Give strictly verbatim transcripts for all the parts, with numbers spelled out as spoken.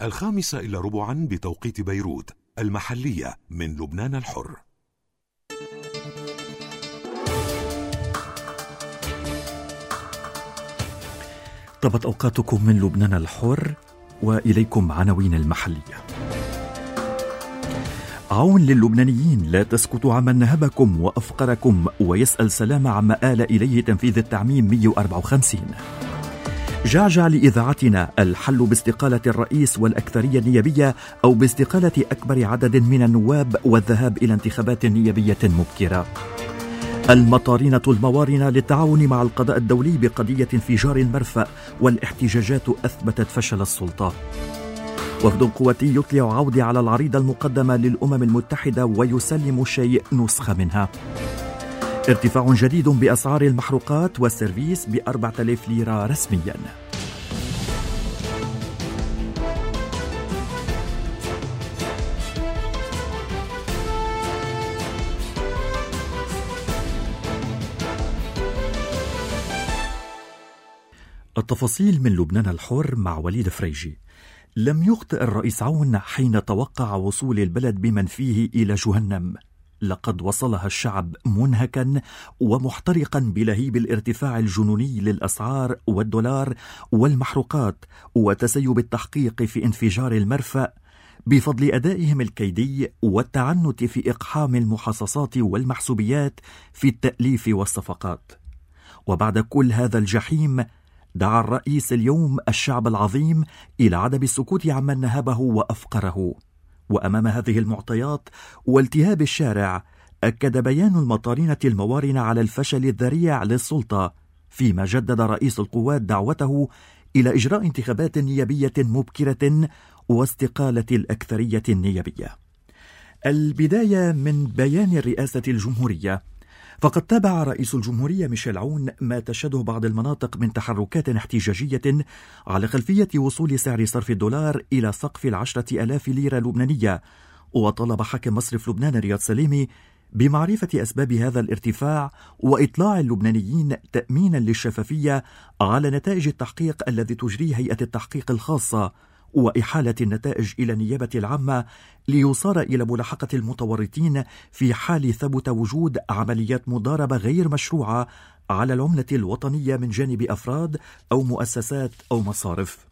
الخامسة إلا ربعا بتوقيت بيروت المحلية من لبنان الحر. طابت أوقاتكم من لبنان الحر، وإليكم عناوين المحلية. عون للبنانيين لا تسكت عمن نهبكم وأفقركم، ويسأل سلام عما آل إليه تنفيذ التعميم مئة وأربعة وخمسين. جعجع لإذاعتنا: الحل باستقالة الرئيس والأكثرية النيابية أو باستقالة أكبر عدد من النواب والذهاب إلى انتخابات نيابية مبكرة. المطارنة الموارنة للتعاون مع القضاء الدولي بقضية انفجار المرفأ، والاحتجاجات أثبتت فشل السلطة. وفد قواتي يطلع عودة على العريضة المقدمة للأمم المتحدة ويسلم شيء نسخة منها. ارتفاع جديد بأسعار المحروقات والسيرفيس بأربعة آلاف ليرة رسميا. التفاصيل من لبنان الحر مع وليد فريجي. لم يخطئ الرئيس عون حين توقع وصول البلد بمن فيه إلى جهنم. لقد وصلها الشعب منهكا ومحترقا بلهيب الارتفاع الجنوني للأسعار والدولار والمحروقات وتسيب التحقيق في انفجار المرفأ، بفضل أدائهم الكيدي والتعنت في إقحام المحاصصات والمحسوبيات في التأليف والصفقات. وبعد كل هذا الجحيم، دعا الرئيس اليوم الشعب العظيم إلى عدم السكوت عمن نهبه وأفقره. وأمام هذه المعطيات والتهاب الشارع، أكد بيان المطارنة الموارنة على الفشل الذريع للسلطة، فيما جدد رئيس القوات دعوته إلى إجراء انتخابات نيابية مبكرة واستقالة الأكثرية النيابية. البداية من بيان الرئاسة الجمهورية. فقد تابع رئيس الجمهورية ميشيل عون ما تشهده بعض المناطق من تحركات احتجاجية على خلفية وصول سعر صرف الدولار إلى سقف العشرة ألاف ليرة لبنانية، وطلب حاكم مصرف لبنان رياض سليمي بمعرفة أسباب هذا الارتفاع وإطلاع اللبنانيين تأمينا للشفافية على نتائج التحقيق الذي تجريه هيئة التحقيق الخاصة، وإحالة النتائج إلى النيابة العامة ليصار إلى ملاحقة المتورطين في حال ثبت وجود عمليات مضاربة غير مشروعة على العملة الوطنية من جانب أفراد أو مؤسسات أو مصارف.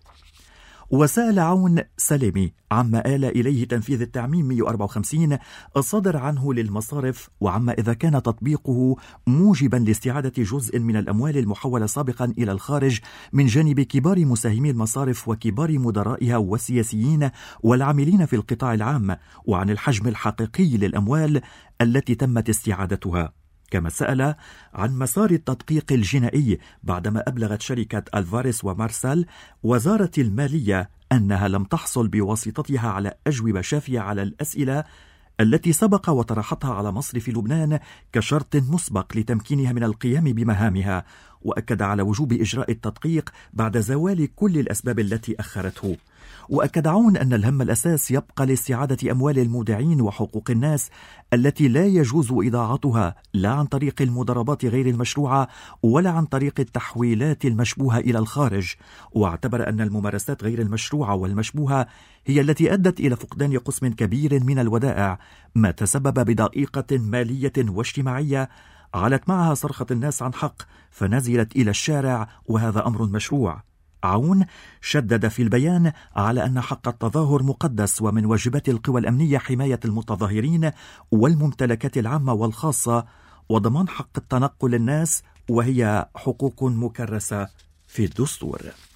وسأل عون سليمي عما آل إليه تنفيذ التعميم مئة وأربعة وخمسين الصادر عنه للمصارف، وعما إذا كان تطبيقه موجبا لاستعادة جزء من الأموال المحولة سابقا إلى الخارج من جانب كبار مساهمي المصارف وكبار مدرائها والسياسيين والعاملين في القطاع العام، وعن الحجم الحقيقي للأموال التي تمت استعادتها. كما سأل عن مسار التدقيق الجنائي بعدما أبلغت شركة ألفاريس ومارسال وزارة المالية أنها لم تحصل بواسطتها على أجوبة شافية على الأسئلة التي سبق وطرحتها على مصرف لبنان كشرط مسبق لتمكينها من القيام بمهامها، وأكد على وجوب إجراء التدقيق بعد زوال كل الأسباب التي أخرته. وأكد عون أن الهم الأساس يبقى لاستعادة أموال المودعين وحقوق الناس التي لا يجوز إضاعتها لا عن طريق المضاربات غير المشروعة ولا عن طريق التحويلات المشبوهة إلى الخارج، واعتبر أن الممارسات غير المشروعة والمشبوهة هي التي أدت إلى فقدان قسم كبير من الودائع، ما تسبب بضائقة مالية واجتماعية علت معها صرخة الناس عن حق فنزلت إلى الشارع، وهذا أمر مشروع. عون شدد في البيان على أن حق التظاهر مقدس، ومن واجبات القوى الأمنية حماية المتظاهرين والممتلكات العامة والخاصة وضمان حق التنقل الناس، وهي حقوق مكرسة في الدستور.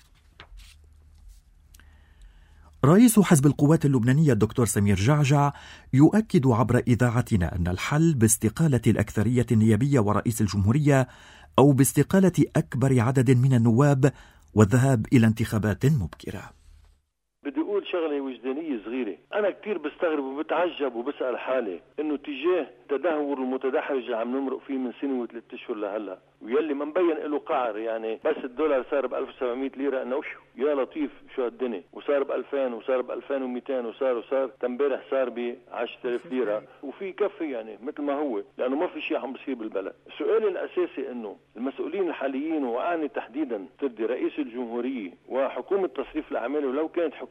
رئيس حزب القوات اللبنانية الدكتور سمير جعجع يؤكد عبر إذاعتنا أن الحل باستقالة الأكثرية النيابية ورئيس الجمهورية أو باستقالة أكبر عدد من النواب والذهاب إلى انتخابات مبكرة. بدي أقول شغلة وجدانية صغيرة. أنا كتير بستغرب وبتعجب وبسأل حالي إنه تجاه تدهور المتدحرج اللي عم نمرق فيه من سنة وثلاث أشهر لهلا، ويلي ما مبين له قعر، يعني بس الدولار صار ب ألف وسبعمية ليرة إنه شو يا لطيف شو هالدنيا، وصار ب ألفين وصار ب ألفين ومئتين وصار وصار امبارح صار ب عشرة آلاف ليرة، وفي كفي يعني مثل ما هو، لأنه ما في شيء عم بصير بالبلد. السؤال الأساسي إنه المسؤولين الحاليين، وأعني تحديدا تردي رئيس الجمهورية وحكومة تصريف الأعمال، ولو كانت حكومة تصريف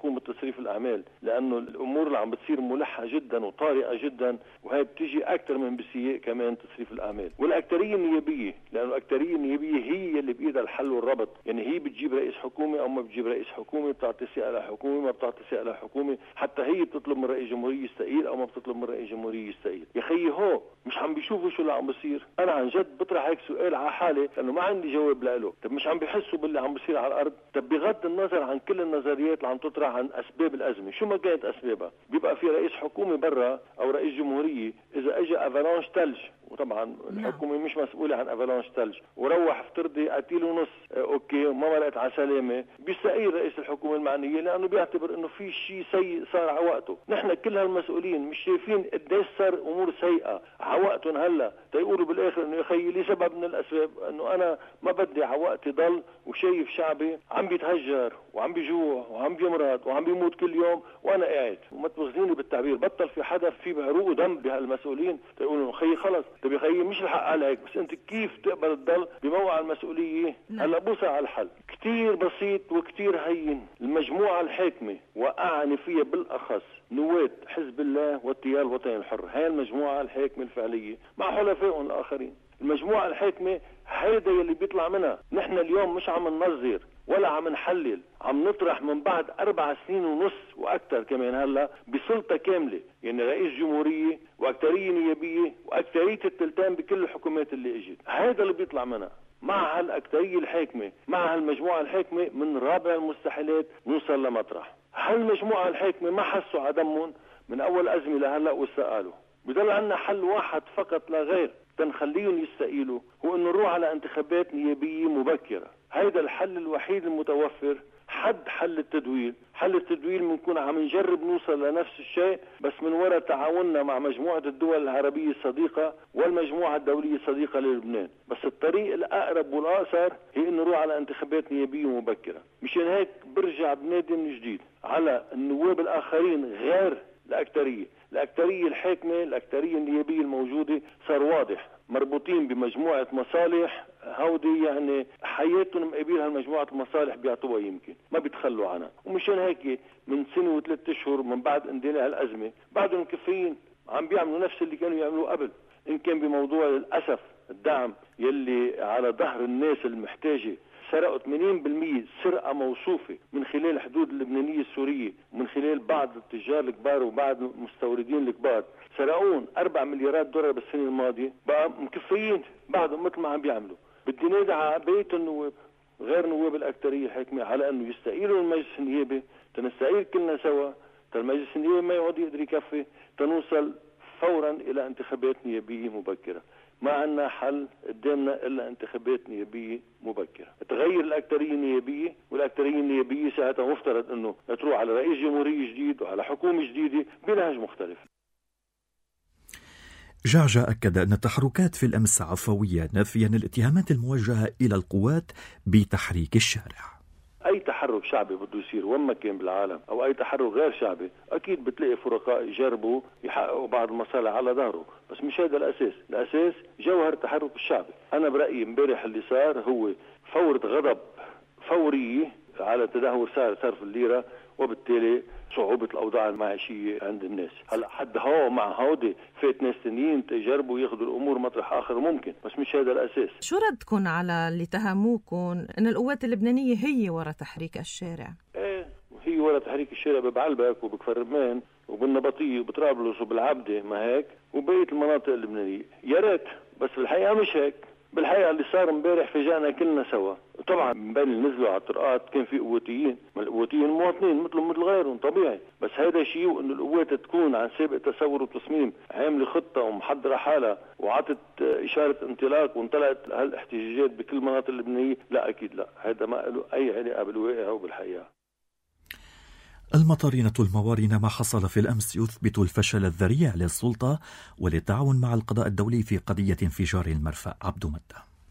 تصريف الأعمال، لأنه الأمور اللي عم بتصير ملحة جدا وطارئة جدا، وهي بتجي أكثر من بسيء كمان تصريف الأعمال. والأكترية النيابية، لأنه الأكترية النيابية هي اللي بإيدها الحل والربط، يعني هي بتجيب رئيس حكومة أو ما بتجيب رئيس حكومة، بتعطي ثقة لحكومة ما بتعطي ثقة لحكومة، حتى هي بتطلب من رئيس جمهورية يستقيل أو ما بتطلب من رئيس جمهورية يستقيل. يا خيي هو مش عم بيشوفوا شو اللي عم بيصير. أنا عن جد بطرح هيك سؤال على حالي لأنه ما عندي جواب له. طب مش عم بيحسوا باللي عم بيصير على الأرض؟ طب بغض النظر عن كل النظريات اللي عم تطرح عن أسباب الأزمة، شو ما كانت أسبابها، بيبقى في رئيس حكومة برا أو رئيس جمهورية إذا أجى أفالانش ثلج، وطبعا الحكومة مش مسؤولة عن أفالانش ثلج، وروح افترضي قتيل ونص أوكي وما مرقت على سلامة، بيستقيل رئيس الحكومة المعنية لأنه بيعتبر إنه في شيء سيء صار على وقته. نحن كل هالمسؤولين مش شايفين قديش صار أمور سيئة على وقتهم هلا، تيقولوا بالآخر إنه يا خيي لي سبب من الأسباب إنه أنا ما بدي على وقتي ضل وشايف شعبي عم بيتهجر وعم بيجوع وعم بيمرض وعم بيموت كل يوم وأنا قاعد. وما تبغزيني بالتعبير، بطل في حدا في بعروق ودم بهالمسؤولين تيقولوا خيي خلص. طب يا خيي مش الحق عليك، بس أنت كيف تقبل تضل بموقع المسؤولية؟ هلا بوسع على الحل كتير بسيط وكتير هين. المجموعة الحاكمة وأعني فيها بالأخص نواب حزب الله والتيار الوطني الحر، هاي المجموعة الحاكمة الفعلية مع حلفائهم الآخرين. المجموعة الحاكمة هيدا اللي بيطلع منها. نحن اليوم مش عم ننظر ولا عم نحلل، عم نطرح من بعد أربع سنين ونص وأكثر كمان هلا بسلطة كاملة، يعني رئيس جمهورية وأكترية نيابية وأكترية التلتان بكل الحكومات اللي اجت. هيدا اللي بيطلع منها. مع هالأكترية الحاكمة مع هالمجموعة الحاكمة من رابع المستحيلات نوصل لمطرح. هالمجموعة الحاكمة ما حسوا عدمهم من أول أزمة لهلا واستقالوا. بضل عنا حل واحد فقط لا غير تنخليهم يستقيلوا، هو انه نروح على انتخابات نيابية مبكرة. هيدا الحل الوحيد المتوفر. حد حل التدوير. حل التدوير بنكون عم نجرب نوصل لنفس الشيء بس من وراء تعاوننا مع مجموعة الدول العربية الصديقة والمجموعة الدولية الصديقة للبنان. بس الطريق الأقرب والأقصر هي انه نروح على انتخابات نيابية مبكرة. مشان هيك برجع بنادي من جديد على النواب الآخرين غير الأكترية. الأكترية الحاكمة الأكترية النيابية الموجودة صار واضح مربوطين بمجموعة مصالح، هودي يعني حياتهم مقابلها المجموعة المصالح بيعطوها، يمكن ما بيتخلوا عنها. ومشان هيك من سنة وثلاثة أشهر من بعد اندلاع الأزمة بعدهم مكفيين عم بيعملوا نفس اللي كانوا يعملوه قبل. إن كان بموضوع للأسف الدعم يلي على ظهر الناس المحتاجة، سرقوا ثمانين بالمئة سرقة موصوفة من خلال الحدود اللبنانية السورية ومن خلال بعض التجار الكبار وبعض المستوردين الكبار، سرقون أربعة مليارات دولار بالسنة الماضية. بقى مكفيين بعضهم مثل ما عم بيعملوا. بدي نادي على بقية النواب غير نواب الأكترية الحاكمة على أنه يستقيلوا المجلس النيابي، تنستقيل كلنا سوا، المجلس النيابي ما يقعد يقدر يكفي، تنوصل فورا إلى انتخابات نيابية مبكرة. ما عنا حل قدامنا إلا انتخابات نيابية مبكرة. تغير الأكترية النيابية، والأكترية النيابية ساعتها مفترض أنه تروح على رئيس جمهورية جديد وعلى حكومة جديدة بنهج مختلف. جعجع أكد أن التحركات في الأمس عفوية، نافيا الاتهامات الموجهة إلى القوات بتحريك الشارع. أي تحرك شعبي بده يصير وين ما كان بالعالم أو أي تحرك غير شعبي أكيد بتلاقي فرقاء يجربوا يحققوا بعض المصالح على ظهره، بس مش هذا الأساس. الأساس جوهر التحرك الشعبي. أنا برأيي امبارح اللي صار هو فورة غضب فورية على تدهور سعر صرف الليرة وبالتالي صعوبة الأوضاع المعيشية عند الناس. هلا حد هو مع هودي فات ناس تانيين تجربوا ياخذوا الأمور مطرح آخر ممكن، بس مش هذا الأساس. شو ردكم على اللي تهموكم أن القوات اللبنانية هي وراء تحريك الشارع؟ إيه هي وراء تحريك الشارع ببعلبك وبكفر رمان وبالنبطية وبطرابلس وبالعبدة، ما هيك؟ وبقية المناطق اللبنانية. يا ريت، بس بالحقيقة مش هيك. بالحقيقة اللي صار امبارح فاجأنا كلنا سوا. طبعا من بين اللي نزلوا على الطرقات كان في قواتيين، ما القواتيين مواطنين مثلهم مثل غيرهم طبيعي، بس هذا شيء وانه القوات تكون عن سابق تصور وتصميم، عامله خطة ومحضرة حالها وعطت إشارة انطلاق وانطلقت هالاحتجاجات بكل المناطق اللبنانية، لا أكيد لا، هذا ما له أي علاقة بالواقع وبالحقيقة. المطارنة الموارنة ما حصل في الأمس يثبت الفشل الذريع للسلطة وللتعاون مع القضاء الدولي في قضية انفجار المرفأ. عبد مدة.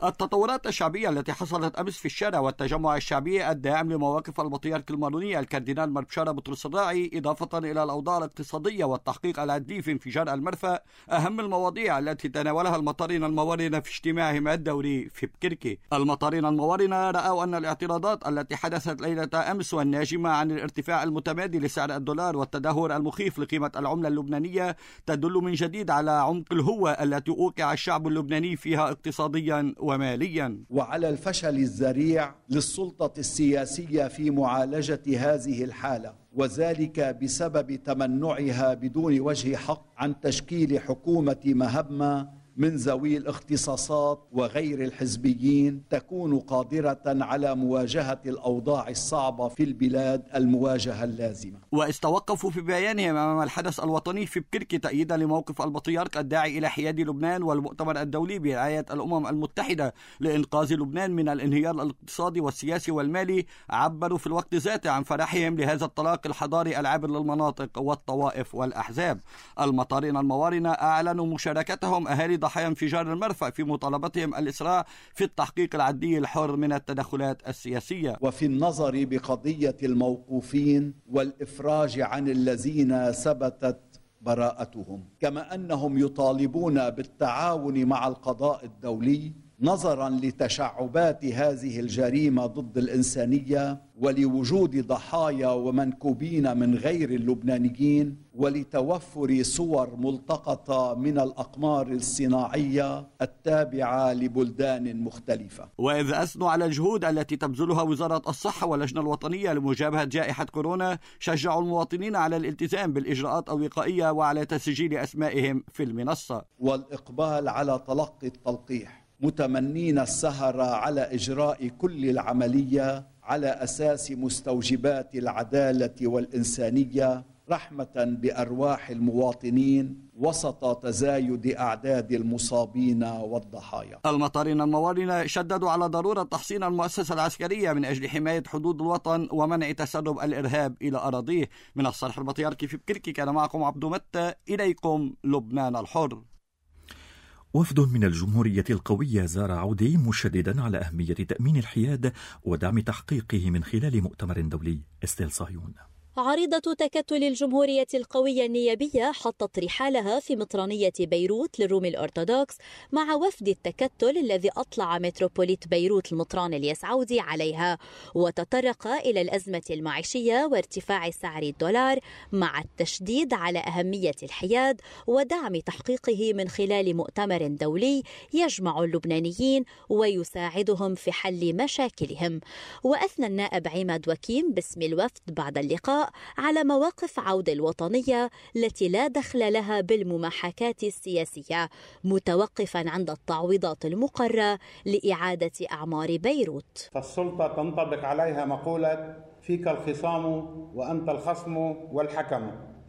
التطورات الشعبية التي حصلت أمس في الشارع والتجمع الشعبي الداعم لمواقف البطريرك الماروني الكاردينال ماربشارا بطرس الراعي، إضافة إلى الأوضاع الاقتصادية والتحقيق العدلي في انفجار المرفأ، أهم المواضيع التي تناولها المطارين الموارنة في اجتماعهم الدوري في بكركي. المطارين الموارنة رأوا أن الاعتراضات التي حدثت ليلة أمس والناجمة عن الارتفاع المتمادي لسعر الدولار والتدهور المخيف لقيمة العملة اللبنانية تدل من جديد على عمق الهوة التي أوقع الشعب اللبناني فيها اقتصاديا وماليا، وعلى الفشل الذريع للسلطة السياسية في معالجة هذه الحالة، وذلك بسبب تمنعها بدون وجه حق عن تشكيل حكومة مهمة من ذوي الاختصاصات وغير الحزبيين تكون قادرة على مواجهة الأوضاع الصعبة في البلاد المواجهة اللازمة. واستوقفوا في بيانهم أمام الحدث الوطني في بكركي تأييدا لموقف البطريرك الداعي إلى حياد لبنان والمؤتمر الدولي برعاية الأمم المتحدة لإنقاذ لبنان من الانهيار الاقتصادي والسياسي والمالي. عبروا في الوقت ذاته عن فرحهم لهذا الطلاق الحضاري العابر للمناطق والطوائف والأحزاب. المطارين الموارنة أعلنوا مشاركتهم أهالي ضحايا انفجار المرفأ في مطالبتهم الإسراع في التحقيق العدلي الحر من التدخلات السياسية، وفي النظر بقضية الموقوفين والإفراج عن الذين ثبتت براءتهم، كما أنهم يطالبون بالتعاون مع القضاء الدولي نظرا لتشعبات هذه الجريمة ضد الإنسانية ولوجود ضحايا ومنكوبين من غير اللبنانيين ولتوفر صور ملتقطة من الأقمار الصناعية التابعة لبلدان مختلفة. وإذ أثنوا على الجهود التي تبذلها وزارة الصحة واللجنة الوطنية لمجابهة جائحة كورونا، شجعوا المواطنين على الالتزام بالإجراءات الوقائية وعلى تسجيل أسمائهم في المنصة والإقبال على تلقي التلقيح، متمنين السهر على إجراء كل العملية على أساس مستوجبات العدالة والإنسانية رحمة بأرواح المواطنين وسط تزايد أعداد المصابين والضحايا. المطارين الموارنة شددوا على ضرورة تحصين المؤسسة العسكرية من أجل حماية حدود الوطن ومنع تسرب الإرهاب إلى أراضيه. من الصرح البطريركي في بكركي كان معكم عبدو متى، إليكم لبنان الحر. وفد من الجمهورية القوية زار عودي مشددا على أهمية تأمين الحياد ودعم تحقيقه من خلال مؤتمر دولي. استيل صهيون. عريضة تكتل الجمهورية القوية النيابية حطت رحالها في مطرانية بيروت للروم الأرثوذكس مع وفد التكتل الذي أطلع متروبوليت بيروت المطران الياس عودي عليها، وتطرق إلى الأزمة المعيشية وارتفاع سعر الدولار مع التشديد على أهمية الحياد ودعم تحقيقه من خلال مؤتمر دولي يجمع اللبنانيين ويساعدهم في حل مشاكلهم. وأثنى النائب عماد وكيم باسم الوفد بعد اللقاء على مواقف عودة الوطنية التي لا دخل لها بالمماحكات السياسية، متوقفا عند التعويضات المقررة لإعادة أعمار بيروت. فالسلطة تنطبق عليها مقولة فيك الخصام وأنت الخصم والحكم.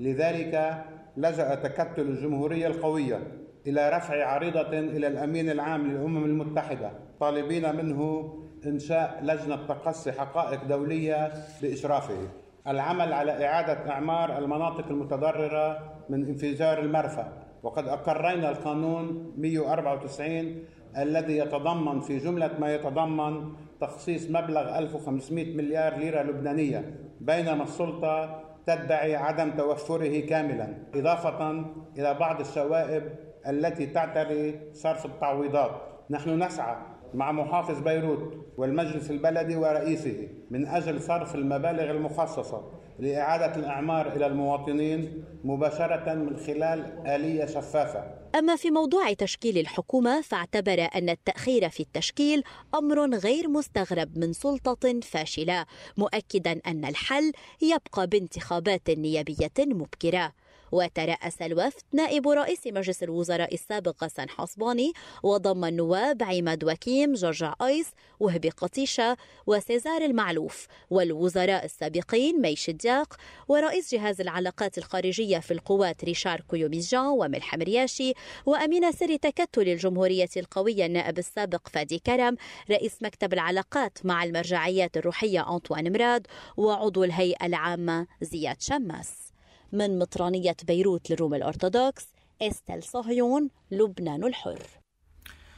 لذلك لجأ تكتل الجمهورية القوية إلى رفع عريضة إلى الأمين العام للأمم المتحدة طالبين منه إنشاء لجنة تقصي حقائق دولية بإشرافه، العمل على إعادة إعمار المناطق المتضررة من انفجار المرفأ. وقد أقرينا القانون مئة وأربعة وتسعين الذي يتضمن في جملة ما يتضمن تخصيص مبلغ ألف وخمسمئة مليار ليرة لبنانية، بينما السلطة تدعي عدم توفره كاملا، إضافة إلى بعض الشوائب التي تعتري صرف التعويضات. نحن نسعى مع محافظ بيروت والمجلس البلدي ورئيسه من أجل صرف المبالغ المخصصة لإعادة الإعمار إلى المواطنين مباشرة من خلال آلية شفافة. أما في موضوع تشكيل الحكومة فاعتبر أن التأخير في التشكيل أمر غير مستغرب من سلطة فاشلة، مؤكدا أن الحل يبقى بانتخابات نيابية مبكرة. وترأس الوفد نائب رئيس مجلس الوزراء السابق غسان حصباني، وضم النواب عماد وكيم، جورج أيس، وهبي قطيشة، وسيزار المعلوف، والوزراء السابقين ميش الدياق، ورئيس جهاز العلاقات الخارجية في القوات ريشار كويوميزجان وملحم رياشي، وأمين سر تكتل الجمهورية القوية النائب السابق فادي كرم، رئيس مكتب العلاقات مع المرجعيات الروحية أنطوان مراد، وعضو الهيئة العامة زياد شماس. من مطرانية بيروت للروم الأرثوذكس، استيل صهيون، لبنان الحر.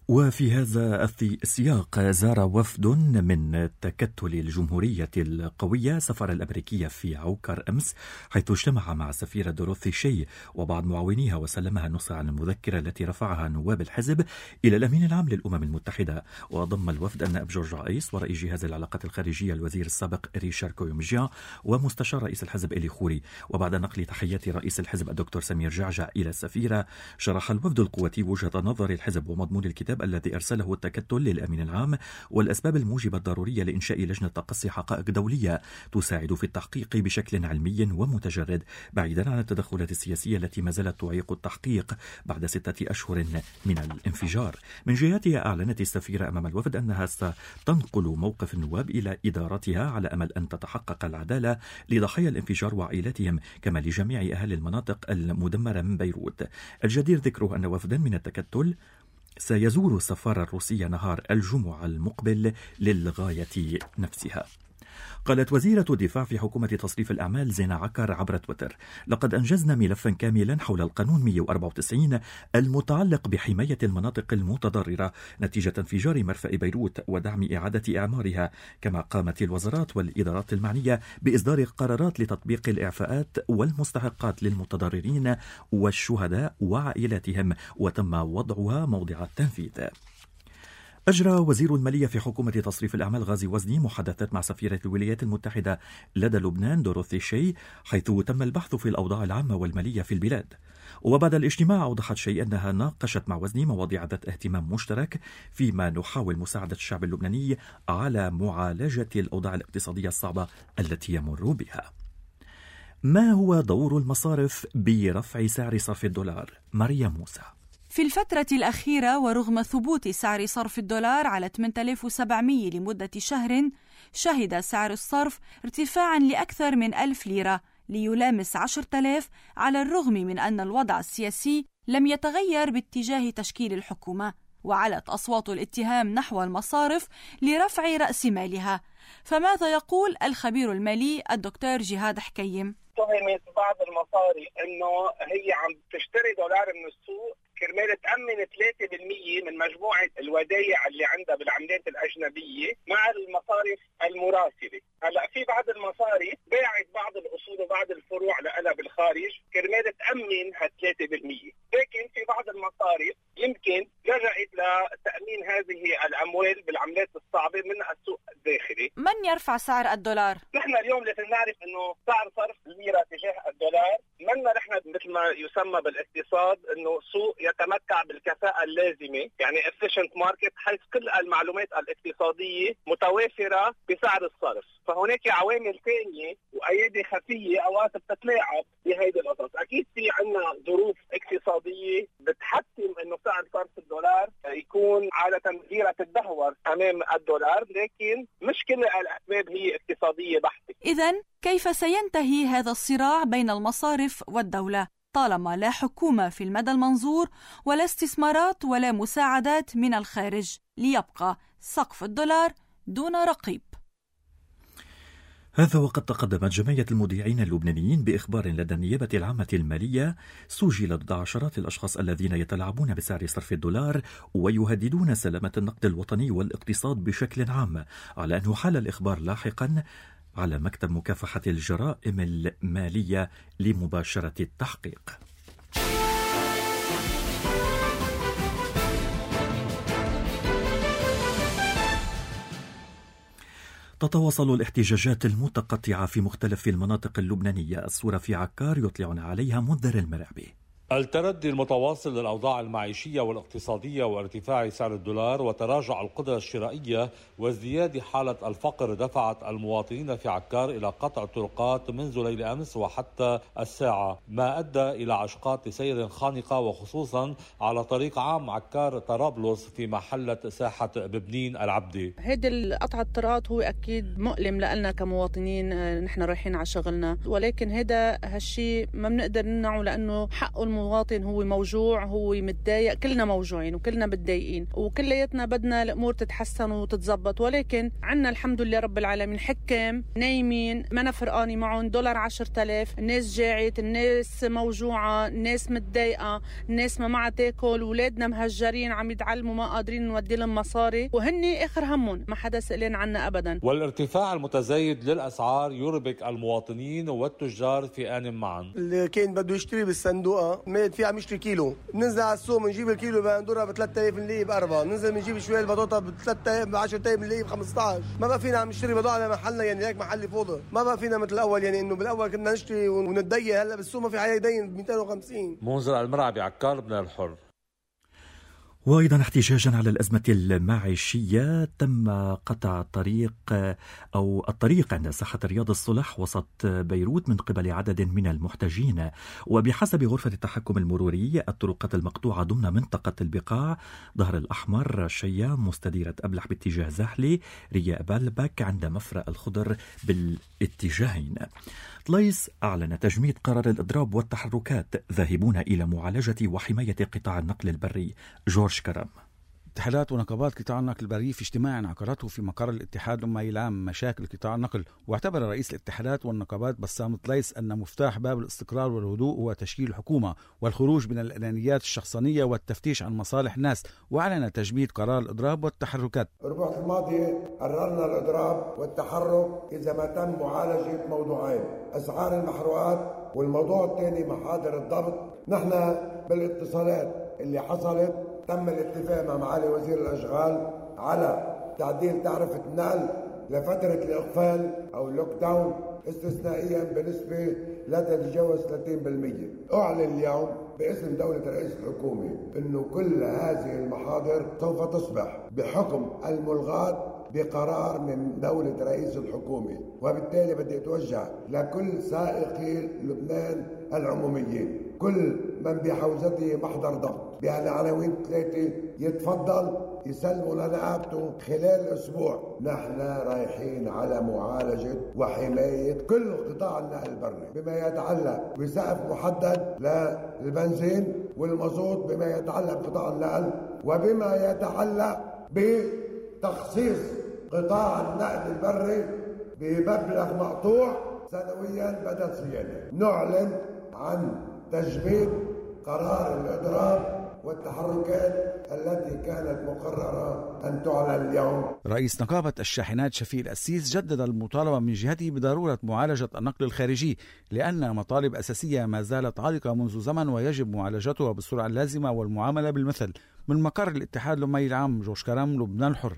وفي هذا السياق زار وفد من تكتل الجمهورية القوية السفارة الأمريكية في عوكر أمس، حيث اجتمع مع السفيرة دوروثي شي وبعض معاونيها وسلمها النص عن المذكرة التي رفعها نواب الحزب إلى الأمين العام للأمم المتحدة. وضم الوفد النائب جورج عايس ورئيس جهاز العلاقات الخارجية الوزير السابق ريشار كويومجيا ومستشار رئيس الحزب إلي خوري. وبعد نقل تحيات رئيس الحزب الدكتور سمير جعجع إلى السفيرة، شرح الوفد القواتي وجهة نظر الحزب ومضمون الكتاب الذي أرسله التكتل للأمين العام والأسباب الموجبة الضرورية لإنشاء لجنة تقصي حقائق دولية تساعد في التحقيق بشكل علمي ومتجرد، بعيدا عن التدخلات السياسية التي ما زالت تعيق التحقيق بعد ستة أشهر من الانفجار. من جهتها أعلنت السفيرة أمام الوفد أنها ستنقل موقف النواب إلى إدارتها على أمل أن تتحقق العدالة لضحايا الانفجار وعائلاتهم، كما لجميع أهل المناطق المدمرة من بيروت. الجدير ذكره أن وفدا من التكتل سيزور السفارة الروسية نهار الجمعة المقبل للغاية نفسها. قالت وزيرة الدفاع في حكومة تصريف الأعمال زينة عكر عبر تويتر: لقد أنجزنا ملفا كاملا حول القانون مئة وأربعة وتسعين المتعلق بحماية المناطق المتضررة نتيجة انفجار مرفأ بيروت ودعم إعادة إعمارها، كما قامت الوزارات والإدارات المعنية بإصدار قرارات لتطبيق الإعفاءات والمستحقات للمتضررين والشهداء وعائلاتهم، وتم وضعها موضع التنفيذ. أجرى وزير المالية في حكومة تصريف الأعمال غازي وزني محادثات مع سفيرة الولايات المتحدة لدى لبنان دوروثي شي، حيث تم البحث في الأوضاع العامة والمالية في البلاد. وبعد الاجتماع أوضحت شي أنها ناقشت مع وزني مواضيع ذات اهتمام مشترك، فيما نحاول مساعدة الشعب اللبناني على معالجة الأوضاع الاقتصادية الصعبة التي يمر بها. ما هو دور المصارف برفع سعر صرف الدولار؟ ماريا موسى. في الفترة الأخيرة ورغم ثبوت سعر صرف الدولار على ثمانية آلاف وسبعمئة لمدة شهر، شهد سعر الصرف ارتفاعاً لأكثر من ألف ليرة ليلامس عشرة آلاف، على الرغم من أن الوضع السياسي لم يتغير باتجاه تشكيل الحكومة، وعلت أصوات الاتهام نحو المصارف لرفع رأس مالها. فماذا يقول الخبير المالي الدكتور جهاد حكيم؟ تهمت بعض المصاري انه هي عم تشتري دولار من السوق كرمال تأمن ثلاثة بالمئة من مجموعة الودائع اللي عندها بالعملات الأجنبية مع المصارف المراسلة. هلا في بعض المصارف باعت بعض الأصول وبعض الفروع لها بالخارج كرمال تأمن هال ثلاثة بالمئة، لكن في بعض المصارف يمكن لجأت لتأمين هذه الأموال بالعملات الصعبة من السوق الداخلي. من يرفع سعر الدولار؟ نحن اليوم لازم نعرف إنه سعر صرف الليرة تجاه الدولار منا نحن مثل ما يسمى بالاقتصاد إنه سوق يتمتع بالكفاءة اللازمة، يعني efficient market، حيث كل المعلومات الاقتصادية متوافرة بسعر الصرف. فهناك عوامل ثانية وأيادي خفية أوقات بتتلاعب بهيدي القصص. أكيد في عنا ظروف اقتصادية بتحتم إنه سعر صرف الدولار يكون عادة ليرة تدهور أمام الدولار، لكن مش كل الأسباب هي اقتصادية بحتة. إذن كيف سينتهي هذا الصراع بين المصارف والدولة طالما لا حكومة في المدى المنظور ولا استثمارات ولا مساعدات من الخارج، ليبقى سقف الدولار دون رقيب؟ هذا وقد تقدمت جمعية المودعين اللبنانيين بإخبار لدى النيابة العامة المالية سجل ضد عشرات الأشخاص الذين يتلاعبون بسعر صرف الدولار ويهددون سلامة النقد الوطني والاقتصاد بشكل عام، على أن يحال الإخبار لاحقا على مكتب مكافحة الجرائم المالية لمباشرة التحقيق. تتواصل الاحتجاجات المتقطعة في مختلف المناطق اللبنانية. الصورة في عكار يطلعنا عليها منذر المرعبي. التردي المتواصل للأوضاع المعيشية والاقتصادية وارتفاع سعر الدولار وتراجع القدرة الشرائية وازدياد حالة الفقر دفعت المواطنين في عكار إلى قطع الطرقات منذ ليل أمس وحتى الساعة، ما أدى إلى عشقات سير خانقة وخصوصا على طريق عام عكار طرابلس في محلة ساحة ببنين العبدي. هيدي قطع الطرقات هو أكيد مؤلم لنا كمواطنين، نحن رايحين على شغلنا، ولكن هذا هالشيء ما بنقدر نمنعه لأنه حقه مواطن هو موجوع، هو متضايق، كلنا موجوعين وكلنا متضايقين وكلياتنا بدنا الأمور تتحسن وتتزبط، ولكن عنا الحمد لله رب العالمين حكام نايمين ما فرقاني معهم دولار عشرة آلاف، الناس جاعت، الناس موجوعة، الناس متضايقة، الناس ما معها تاكل، ولادنا مهجرين عم يتعلموا ما قادرين نودي لهم مصاري وهني آخر همهم، ما حدا سألين عنا أبدا. والارتفاع المتزايد للأسعار يربك المواطنين والتجار في آن معا. اللي كان بده يشتري بالصندوقة مات فيها عم يشتري كيلو، بننزل على السوق بنجيب الكيلو بندورها ب ثلاثة آلاف نلاقيه بأربعة، بننزل بنجيب شوية البطاطا ب ثلاثة آلاف ب عشرة آلاف نلاقيه ب خمسة عشر، ما بقى فينا عم نشتري بضاعة على محلنا، يعني هيك محل فوضى، ما بقى فينا مثل الأول، يعني إنه بالأول كنا نشتري ونتضايق، هلا بالسوق ما في حدا يدين ب مئتين وخمسين. منذر المرعبي، عكار لبنان الحر. وأيضا احتجاجا على الأزمة المعيشية تم قطع الطريق أو الطريق عند ساحة رياض الصلح وسط بيروت من قبل عدد من المحتجين. وبحسب غرفة التحكم المروري الطرقات المقطوعة ضمن منطقة البقاع ظهر الأحمر شيا مستديرة أبلح باتجاه زاحلي رياء بالبك عند مفرق الخضر بالاتجاهين. طليس أعلن تجميد قرار الإضراب والتحركات ذاهبون إلى معالجة وحماية قطاع النقل البري. جورج كرم. اتحادات ونقابات قطاع النقل البري في اجتماع عقدته في مقر الاتحاد لما يلام مشاكل قطاع النقل، واعتبر رئيس الاتحادات والنقابات بسام طليس أن مفتاح باب الاستقرار والهدوء هو تشكيل حكومة والخروج من الأنانيات الشخصانية والتفتيش عن مصالح الناس، وأعلن تجميد قرار الإضراب والتحركات. الأسبوع الماضي قررنا الإضراب والتحرك إذا ما تم معالجة موضوعين: أسعار المحروقات، والموضوع الثاني محاضر الضبط. نحن بالاتصالات اللي حصلت تم الاتفاق مع معالي وزير الأشغال على تعديل تعرفة النقل لفترة الإقفال أو اللوك داون استثنائيا بنسبة لا تتجاوز ثلاثين بالمئة. أعلن اليوم باسم دولة رئيس الحكومة أنه كل هذه المحاضر سوف تصبح بحكم الملغاة بقرار من دولة رئيس الحكومة، وبالتالي بدي أتوجه لكل سائقي لبنان العموميين، كل من بحوزته محضر ضبط بهالعناوين ثلاثة يتفضل يسلموا لنقابته خلال أسبوع. نحن رايحين على معالجة وحماية كل قطاع النقل البري بما يتعلق بسقف محدد للبنزين والمازوت، بما يتعلق بقطاع النقل، وبما يتعلق بتخصيص قطاع النقل البري بمبلغ مقطوع سنويا بدل صيانة. نعلن عن تجميد قرار الإضراب والتحركات التي كانت مقررة أن تعلن اليوم. رئيس نقابة الشاحنات شفيق الأسيس جدد المطالبة من جهته بضرورة معالجة النقل الخارجي، لأن مطالب أساسية ما زالت عالقة منذ زمن ويجب معالجتها بالسرعة اللازمة والمعاملة بالمثل. من مقر الاتحاد لمي العام، جورج كرم، لبنان الحر.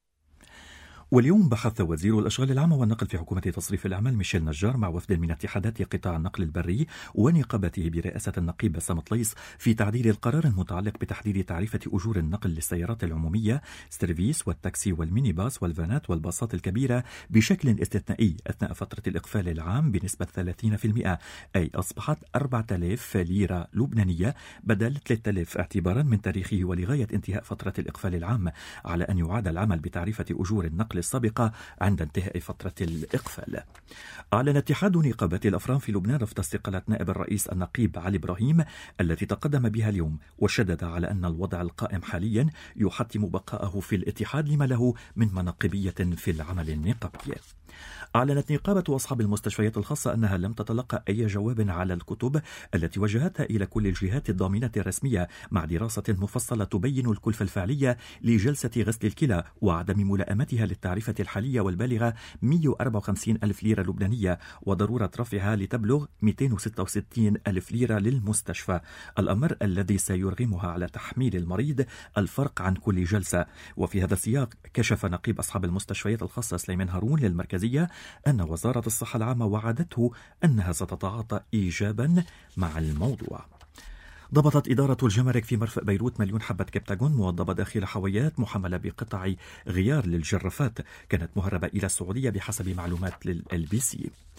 واليوم بحث وزير الأشغال العامة والنقل في حكومة تصريف الأعمال ميشيل نجار مع وفد من اتحادات قطاع النقل البري ونقابته برئاسة النقيب بسام طليس في تعديل القرار المتعلق بتحديد تعريفة أجور النقل للسيارات العمومية سيرفيس والتاكسي والميني باص والفانات والباصات الكبيرة بشكل استثنائي أثناء فترة الإقفال العام بنسبة ثلاثين بالمئة، أي أصبحت أربعة آلاف ليرة لبنانية بدل ثلاثة آلاف اعتبارا من تاريخه ولغاية انتهاء فترة الإقفال العام، على أن يعاد العمل بتعريفة أجور النقل السابقة عند انتهاء فترة الإقفال. أعلن اتحاد نقابات الأفران في لبنان رفض استقالة نائب الرئيس النقيب علي إبراهيم التي تقدم بها اليوم، وشدد على أن الوضع القائم حاليا يحتم بقاءه في الاتحاد لما له من مناقبية في العمل النقابي. أعلنت نقابة أصحاب المستشفيات الخاصة أنها لم تتلقى أي جواب على الكتب التي وجهتها إلى كل الجهات الضامنة الرسمية مع دراسة مفصلة تبين الكلفة الفعلية لجلسة غسل الكلى وعدم ملائمتها للتعريفة الحالية والبالغة مئة وأربعة وخمسين ألف ليرة لبنانية وضرورة رفعها لتبلغ مئتين وستة وستين ألف ليرة للمستشفى، الأمر الذي سيرغمها على تحميل المريض الفرق عن كل جلسة. وفي هذا السياق كشف نقيب أصحاب المستشفيات الخاصة سليمان هارون للمركزية أن وزارة الصحة العامة وعدته أنها ستتعاطى إيجابا مع الموضوع. ضبطت إدارة الجمارك في مرفأ بيروت مليون حبة كبتاغون موضبة داخل حاويات محملة بقطع غيار للجرافات كانت مهربة إلى السعودية بحسب معلومات للإل بي سي.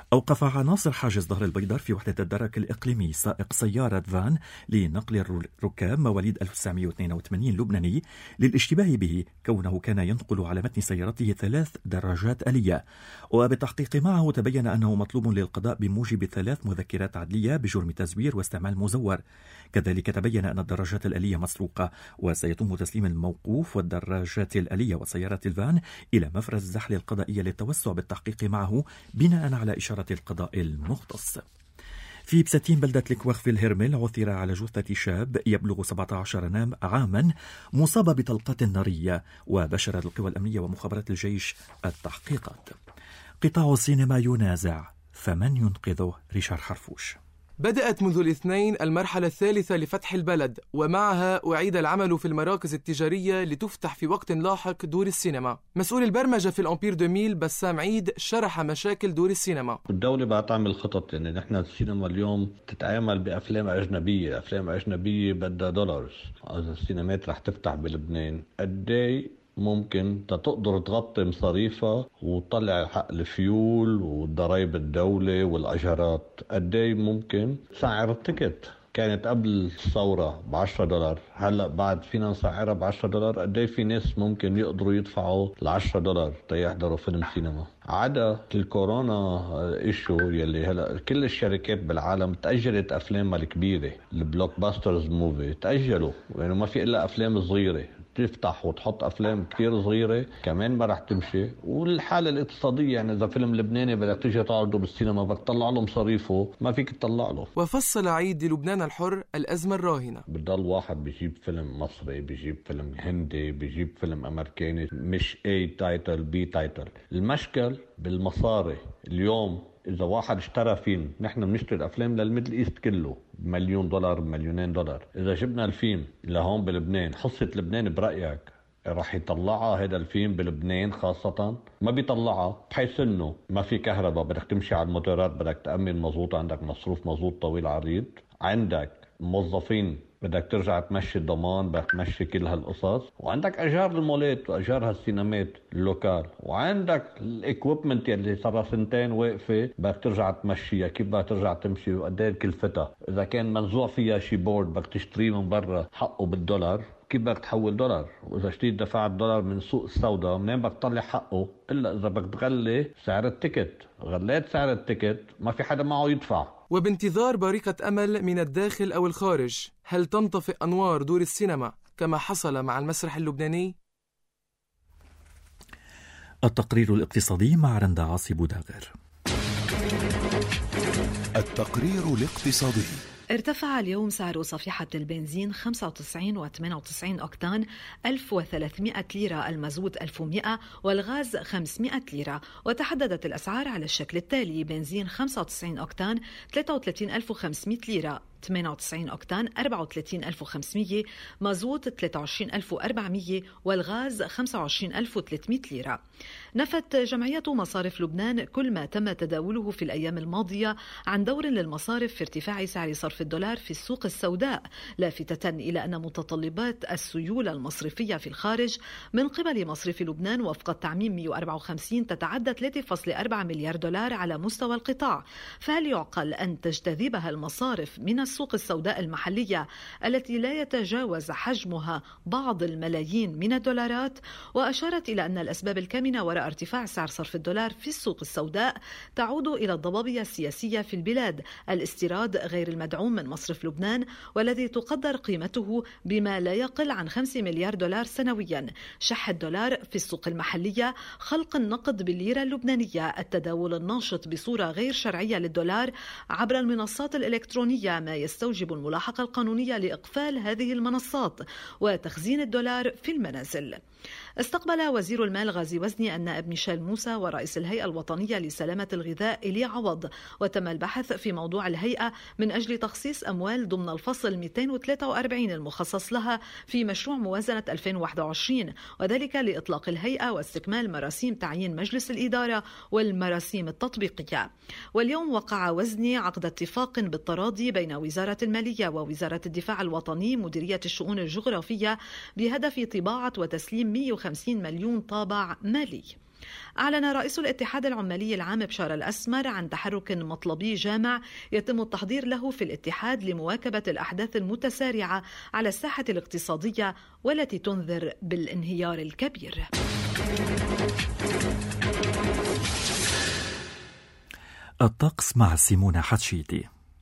أوقف عناصر حاجز ظهر البيدر في وحدة الدرك الإقليمي سائق سيارة فان لنقل الركاب مواليد ألف وتسعمائة واثنين وثمانين لبناني للاشتباه به كونه كان ينقل على متن سيارته ثلاث دراجات آلية. وبالتحقيق معه تبين أنه مطلوب للقضاء بموجب ثلاث مذكرات عدلية بجرم تزوير واستعمال مزور. كذلك تبين أن الدراجات الآلية مسروقة، وسيتم تسليم الموقوف والدراجات الآلية وسيارة الفان إلى مفرز الزحل القضائية للتوسع بالتحقيق معه بناء على إشارة القضاء المختص. في بساتين بلدة الكوخ في الهرمل عثر على جثة شاب يبلغ سبعة عشر عاما مصاب بطلقات نارية، وبشرت القوى الأمنية ومخابرات الجيش التحقيقات. قطاع السينما ينازع، فمن ينقذه؟ ريشار حرفوش. بدأت منذ الاثنين المرحلة الثالثة لفتح البلد، ومعها أعيد العمل في المراكز التجارية لتفتح في وقت لاحق دور السينما. مسؤول البرمجة في الأمبير دوميل بسام عيد شرح مشاكل دور السينما. الدولة بقى تعمل خطط، يعني نحن السينما اليوم تتعامل بأفلام أجنبية، أفلام أجنبية بدها دولارز. إذا السينمات رح تفتح بلبنان قدي ممكن تقدر تغطي مصاريفها وتطلع حق الفيول وضرائب الدولة والأجارات؟ قدي ممكن سعر التيكت كانت قبل الثورة بعشرة دولار، هلأ بعد فينا نسعرها بعشرة دولار. قدي في ناس ممكن يقدروا يدفعوا العشرة دولار تيحضروا فيلم سينما؟ عدا الكورونا إيشو يلي هلأ كل الشركات بالعالم تأجلت أفلامها الكبيرة، البلوك باسترز موفي تأجلوا، يعني ما في إلا أفلام صغيرة تفتح وتحط أفلام كتير صغيرة كمان ما رح تمشي. والحالة الاقتصادية، يعني إذا فيلم لبناني بدك تيجي تعرضه بالسينما بدك تطلع له مصاريفه، ما فيك تطلع له. وفصل عيد لبنان الحر الأزمة الراهنة. بضل واحد بيجيب فيلم مصري، بيجيب فيلم هندي، بيجيب فيلم أمريكاني، مش A تايتل B تايتل. المشكل بالمصاري. اليوم إذا واحد اشترى فيلم، نحن بنشتري الأفلام للميدل إيست كله بمليون دولار بمليونين دولار. إذا جبنا الفيلم لهون بلبنان، حصة لبنان برأيك رح يطلعها هذا الفيلم بلبنان خاصة؟ ما بيطلعها، بحيث انه ما في كهرباء، بدك تمشي على الموتورات، بدك تأمن مزبوط، عندك مصروف مزبوط طويل عريض، عندك موظفين بدك ترجع تمشي الضمان، بدك تمشي كل هالقصص، وعندك اجار المولات واجار هالسينمات اللوكال، وعندك الاكويبمنت يلي صار سنتين واقفه بدك ترجع تمشيها. كيف بدك ترجع تمشي وقد ايه كلفتها؟ اذا كان منزوع فيها شي بورد بدك تشتريه من برا حقه بالدولار، كيف بدك تحول دولار؟ واذا اشتريت دفعت دولار من سوق السوداء منين بدك تطلع حقه؟ الا اذا بدك تغلي سعر التيكت. غليت سعر التيكت ما في حدا معه يدفع. وبانتظار بارقة أمل من الداخل أو الخارج، هل تنطفئ أنوار دور السينما كما حصل مع المسرح اللبناني؟ التقرير الاقتصادي مع رندا عاصي بوداغر. التقرير الاقتصادي. ارتفع اليوم سعر صفيحة البنزين خمسة وتسعين وثمانية وتسعين أوكتان ألف وثلاثمائة ليرة، المازوت ألف ومئة والغاز خمسمائة ليرة. وتحددت الأسعار على الشكل التالي: بنزين خمسة وتسعين أوكتان ثلاثة وثلاثين ألف وخمسمائة ليرة، ثمانية وتسعين أوكتان أربعة وثلاثين ألف وخمسمائة، مازوت ثلاثة وعشرين ألف وأربعمائة والغاز خمسة وعشرين ألف وثلاثمائة ليرة. نفت جمعية مصارف لبنان كل ما تم تداوله في الأيام الماضية عن دور للمصارف في ارتفاع سعر صرف الدولار في السوق السوداء، لافتة إلى أن متطلبات السيولة المصرفية في الخارج من قبل مصرف لبنان وفق التعميم مئة وأربعة وخمسين تتعدى ثلاثة فاصلة أربعة مليار دولار على مستوى القطاع. فهل يعقل أن تجتذبها المصارف من السوق السوداء المحلية التي لا يتجاوز حجمها بعض الملايين من الدولارات؟ وأشارت إلى أن الأسباب الكامنة وراء ارتفاع سعر صرف الدولار في السوق السوداء تعود إلى الضبابية السياسية في البلاد، الاستيراد غير المدعوم من مصرف لبنان والذي تقدر قيمته بما لا يقل عن خمسة مليار دولار سنويا، شح الدولار في السوق المحلية، خلق النقد بالليرة اللبنانية، التداول الناشط بصورة غير شرعية للدولار عبر المنصات الإلكترونية ما يستوجب الملاحقة القانونية لإقفال هذه المنصات وتخزين الدولار في المنازل. استقبل وزير المال غازي وزني النائب ميشيل موسى ورئيس الهيئة الوطنية لسلامة الغذاء إلي عوض، وتم البحث في موضوع الهيئة من أجل تخصيص أموال ضمن الفصل مئتين وثلاثة وأربعين المخصص لها في مشروع موازنة ألفين وواحد وعشرين، وذلك لإطلاق الهيئة واستكمال مراسيم تعيين مجلس الإدارة والمراسيم التطبيقية. واليوم وقع وزني عقد اتفاق بالتراضي بين وزارة المالية ووزارة الدفاع الوطني مديرية الشؤون الجغرافية بهدف طباعة وتسليم مئة وخمسين مليون طابع مالي. أعلن رئيس الاتحاد العمالي العام بشار الأسمر عن تحرك مطلبي جامع يتم التحضير له في الاتحاد لمواكبة الأحداث المتسارعة على الساحة الاقتصادية والتي تنذر بالانهيار الكبير. الطقس مع سيمونة حتشيتي.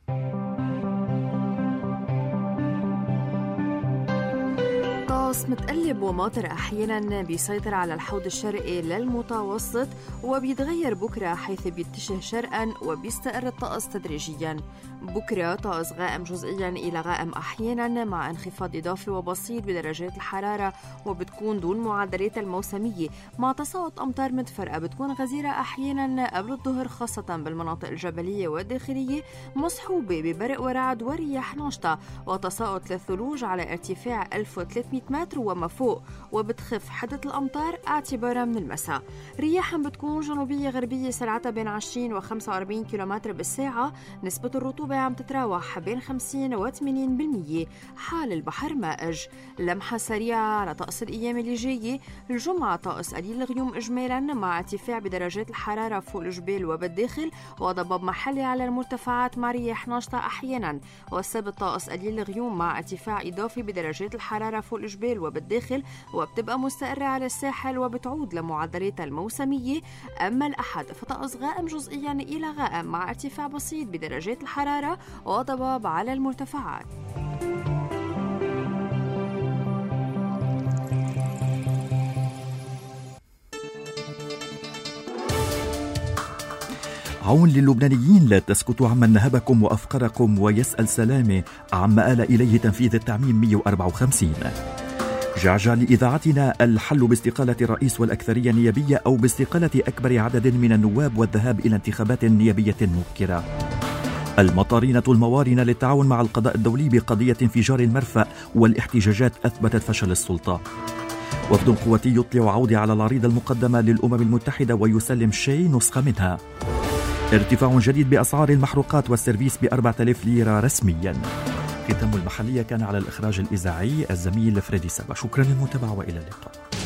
طقس متقلب وماطر أحيانا بيسيطر على الحوض الشرقي للمتوسط وبيتغير بكرة حيث بيتجه شرقا وبيستقر الطقس تدريجيا. بكرة طقس غائم جزئيا إلى غائم أحيانا مع انخفاض إضافي وبسيط بدرجات الحرارة وبتكون دون معدلات الموسمية مع تساقط أمطار متفرقة بتكون غزيرة أحيانا قبل الظهر خاصة بالمناطق الجبلية والداخلية مصحوبة ببرق ورعد ورياح ناشطة وتساقط للثلوج على ارتفاع ألف وثلاثمئة متر وما فوق وبتخف حدة الأمطار اعتبارا من المساء. رياح بتكون جنوبية غربية سرعتها بين عشرين وخمسة وأربعين كيلومتر بالساعة. نسبة الرطوبة عم تتراوح بين خمسين وثمانين بالمية. حال البحر مائج. لمحة سريعة على طقس الأيام اللي جاية. الجمعة طقس قليل الغيوم إجمالا مع ارتفاع بدرجات الحرارة فوق الجبال وبالداخل وضباب محلي على المرتفعات مع رياح ناشطة أحيانا. والسبت طقس قليل الغيوم مع ارتفاع إضافي بدرجات الحرارة فوق الجبال وبالداخل وبتبقى مستقرة على الساحل وبتعود لمعدلاتها الموسمية. أما الأحد فطقس غائم جزئيا إلى غائم مع ارتفاع بسيط بدرجات الحرارة وضباب على المرتفعات. عون للبنانيين لا تسكتوا عمن نهبكم وأفقركم ويسأل سلامة عما آل إليه تنفيذ التعميم مئة وأربعة وخمسين. جعجع لإذاعتنا الحل باستقالة الرئيس والأكثرية النيابية أو باستقالة أكبر عدد من النواب والذهاب إلى انتخابات نيابية مبكرة. المطارنة الموارنة للتعاون مع القضاء الدولي بقضية انفجار المرفأ والاحتجاجات أثبتت فشل السلطة. وفد قواتي يطلع عودة على العريضة المقدمة للأمم المتحدة ويسلم شيء نسخة منها. ارتفاع جديد بأسعار المحروقات والسيرفيس بأربعة آلاف ليرة رسميا. ختام المحلية كان على الإخراج الإذاعي الزميل فريدي سبا. شكرا للمتابعة وإلى اللقاء.